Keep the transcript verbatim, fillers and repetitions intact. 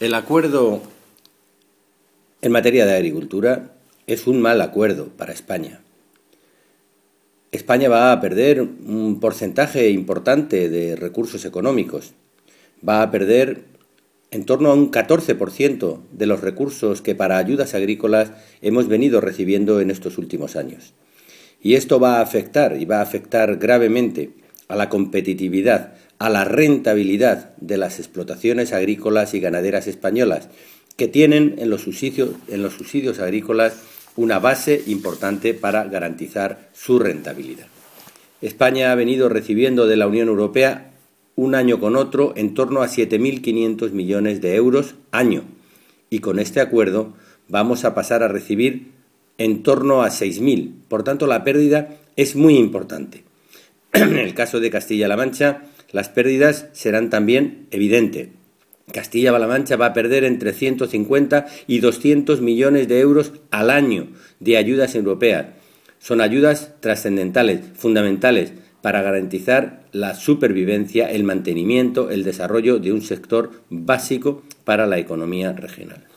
El acuerdo en materia de agricultura es un mal acuerdo para España. España va a perder un porcentaje importante de recursos económicos. Va a perder en torno a un catorce por ciento de los recursos que para ayudas agrícolas hemos venido recibiendo en estos últimos años. Y esto va a afectar, y va a afectar gravemente a la competitividad, a la rentabilidad de las explotaciones agrícolas y ganaderas españolas, que tienen en los subsidios, en los subsidios agrícolas una base importante para garantizar su rentabilidad. España ha venido recibiendo de la Unión Europea un año con otro en torno a siete mil quinientos millones de euros año, y con este acuerdo vamos a pasar a recibir en torno a seis mil. Por tanto, la pérdida es muy importante. En el caso de Castilla-La Mancha, las pérdidas serán también evidentes. Castilla-La Mancha va a perder entre ciento cincuenta y doscientos millones de euros al año de ayudas europeas. Son ayudas trascendentales, fundamentales, para garantizar la supervivencia, el mantenimiento, el desarrollo de un sector básico para la economía regional.